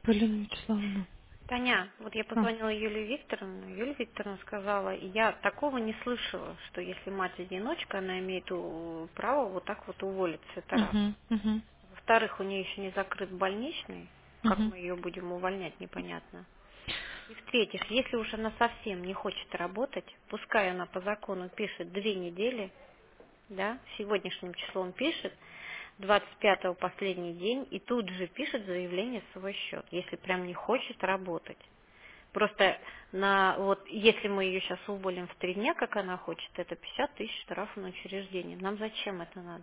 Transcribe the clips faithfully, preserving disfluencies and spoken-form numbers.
Полина Вячеславовна. Таня, вот я А, позвонила Юлии Викторовне. Юлия Викторовна сказала, я такого не слышала, что если мать-одиночка, она имеет у- право вот так вот уволиться. Это раз. угу, угу, Во-вторых, у нее еще не закрыт больничный. Как угу, мы ее будем увольнять, непонятно. И в-третьих, если уж она совсем не хочет работать, пускай она по закону пишет две недели, да, сегодняшним числом пишет, двадцать пятого последний день, и тут же пишет заявление в свой счет, если прям не хочет работать. Просто на вот если мы ее сейчас уволим в три дня, как она хочет, это пятьдесят тысяч штрафа на учреждение. Нам зачем это надо?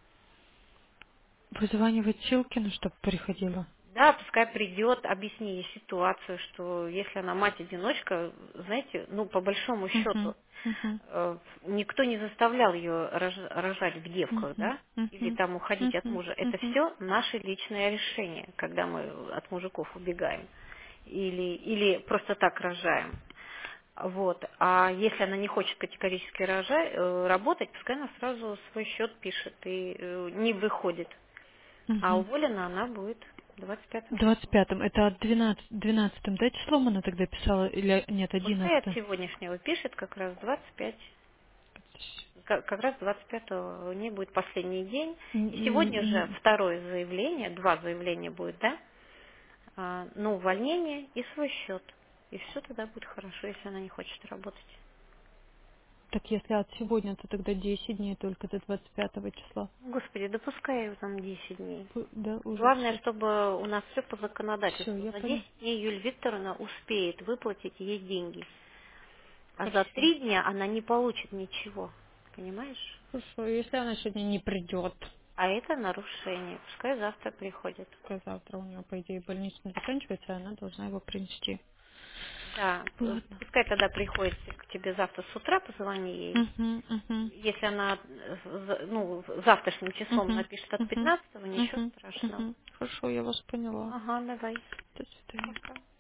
вызванивать Силкину, чтобы приходила. Да, пускай придет, объясни ей ситуацию, что если она мать-одиночка, знаете, ну, по большому Угу, счету, угу, э, никто не заставлял ее рожать в девках, угу, да, или угу, там уходить от угу, мужа. Это угу, все наше личное решение, когда мы от мужиков убегаем. Или, или просто так рожаем. Вот. А если она не хочет категорически рожать, э, работать, пускай она сразу свой счет пишет и э, не выходит. А угу. уволена она будет двадцать пятого двадцать числа. пятом. Это от двенадцатого, двенадцатым, да, числом она тогда писала? Или нет, Пускай от одиннадцатым? сегодняшнего пишет как раз двадцать пять. Как как раз двадцать пятого у нее будет последний день. И сегодня же второе заявление, два заявления будет, да? А, на увольнение и свой счет. И все тогда будет хорошо, если она не хочет работать. Так если от сегодня, то тогда десять дней только до двадцать пятого числа. Господи, допускай ее там десять дней. П- Да, уже Главное, все. чтобы у нас все по Все, законодательству. я За поняла. десять дней Юлия Викторовна успеет выплатить ей деньги. А за Хорошо. три дня она не получит ничего. Понимаешь? Хорошо. Если она сегодня не придет, А это нарушение. Пускай завтра приходит. то завтра у нее, по идее, больничный заканчивается, и она должна его принести. Да, п- Ладно. пускай тогда приходит к тебе завтра с утра, позвони ей. Угу, угу, Если она э, за- ну, завтрашним числом угу, напишет от угу, пятнадцатого, ничего угу, страшного. угу. Хорошо, я вас поняла. Ага, давай. До свидания. Пока.